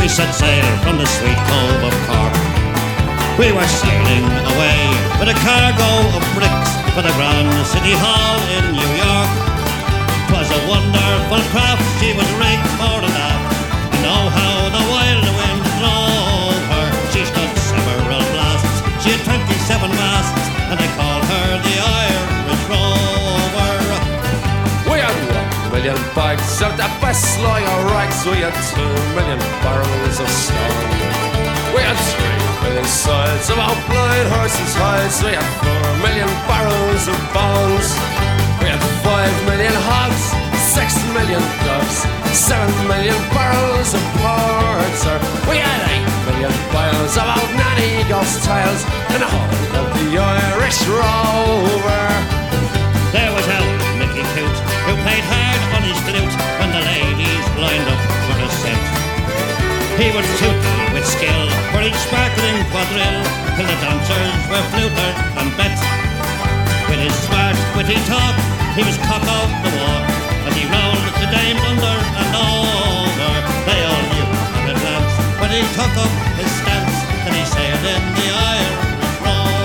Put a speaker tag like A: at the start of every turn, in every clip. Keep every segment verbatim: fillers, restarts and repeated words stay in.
A: we set sail from the sweet cove of Cork. We were sailing away with a cargo of bricks for the Grand City Hall in New York. 'Twas a wonderful craft, she was rigged fore and aft, and oh how the wild wind drove her. She stood several blasts, she had twenty-seven masts, and they called her the Irish Rover.
B: We had one million bags of the best lager rags, we had two million barrels of stone. We had three million sides of our blind horses' hides, we had four million barrels of bones. We had five million hogs, six million ducks, seven million barrels of porter. We had eight million piles of old nanny ghost tiles, and the whole of the Irish Rover.
A: There was old Mickey Coot, who played hard on his flute when the ladies lined up for a set. He would toot with skill for each sparkling quadrille, till the dancers were fluted and bet. With his smart, witty talk, he was cock of the walk, and he rolled the dames under and over. They all knew at a glance when he took up his stance, and he sailed in the Irish Rover.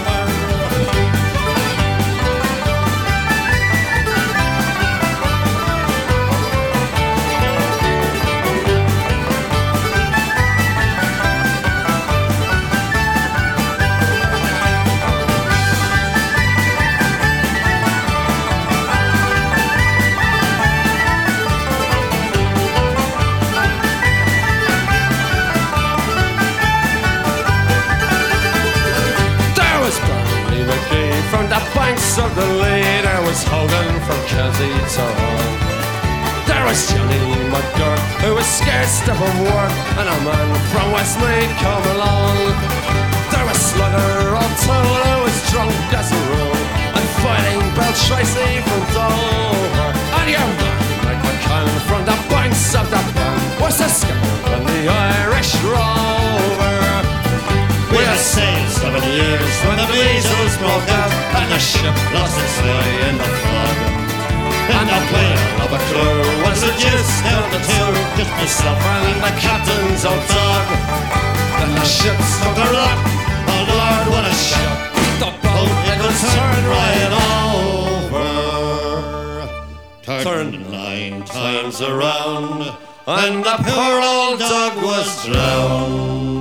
B: From the banks of the Lee, there was Hogan from Kelsey to Hull. There was Johnny McGurk, who was scared stiff of work, and a man from Westmeath come along. There was Slugger O'Toole, who was drunk as a rule, and Fighting Bill Tracy from Dover. And your man, Mike McCann, from the banks of the Bank, was the skipper on the Irish Rover. We had sailed seven years when the measles broke out, and the ship lost its way in the fog. And the whale of a crew was reduced down to two, just myself and the captain's old dog. And the ship struck a rock, oh Lord, what a shock! The boat, it was turned right over, turned nine times around, and the poor old dog was drowned.